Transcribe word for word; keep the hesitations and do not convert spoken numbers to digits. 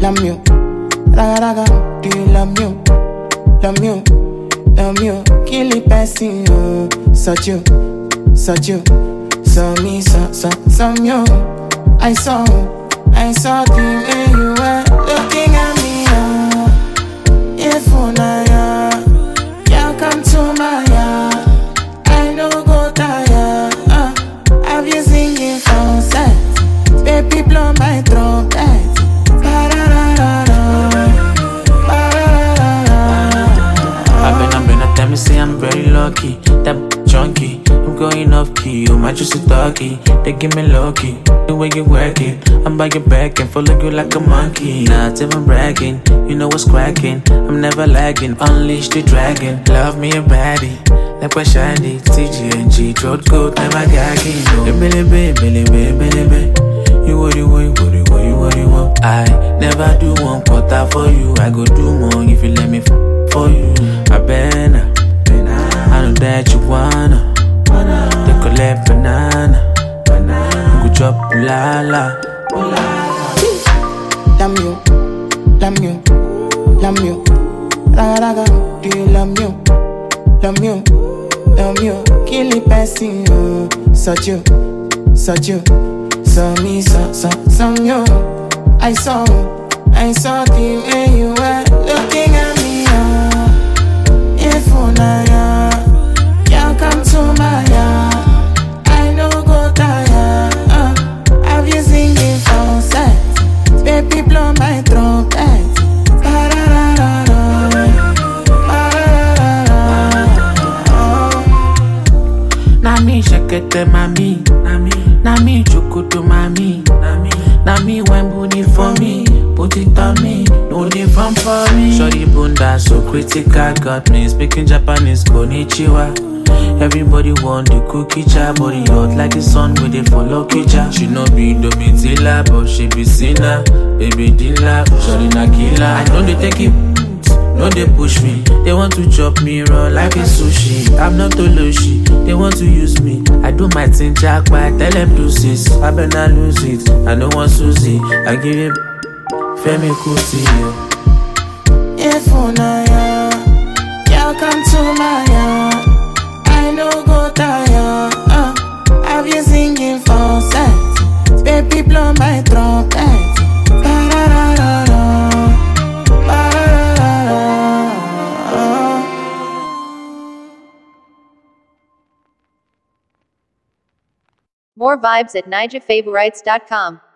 love you, raga raga, do you love you, love you, love you, kill it passing you, such you, such you, so me, so, so, so you, I saw, I saw the way you were looking at me, oh, if una ya, you come to my yard, I no go tire, uh, have you singing for set, baby blow my trumpet. I've been, I've been, I tell me say I'm very lucky. That junkie, I'm going off key. You might just a doggy. They give me low key. The way you work it, I'm by your back and follow you like a monkey. Not even bragging, you know what's cracking. I'm never lagging, unleash the dragon. Love me a baddie, like what shiny. T G N G, throat coat, never gagging. Billy, billy, billy, billy, billy. You what you want, what you want, you what you want. I never do one quarter for you. I go do more if you let me f for you. I better, I know that you wanna. They collect banana, go chop la la. Love you, love you, love you, raga raga, do you love you, love you, love you, kill it passing you, such you, such you. So me, so, so, so you, I saw, I saw the way you were looking at me, oh, if una ya, you come to my yard, I no go tire, uh, have you singing for set, baby blow my trumpet, na me shakete mami, na me, na me chukutu mami, na me, na me when booty for me, put it on me, no need from for me. Shorty bunda so critical, got me speaking Japanese konnichiwa. Everybody want the cookie jar, body hot like the sun with the follow kitchen. She no be Domitila, but she be sinner, baby Dilla, shorty na killer. I know they take it. No, they push me. They want to chop me raw like a sushi. I'm not Toloshi. They want to use me. I do my thing, jack, but I tell them do sis. I better lose it. I don't want Susie. I give it Femi Kuti. If una ya, you come to my yard, I no go tire. Uh, have you singing for set? Baby blow my trumpet. More vibes at Nija Favorites dot com.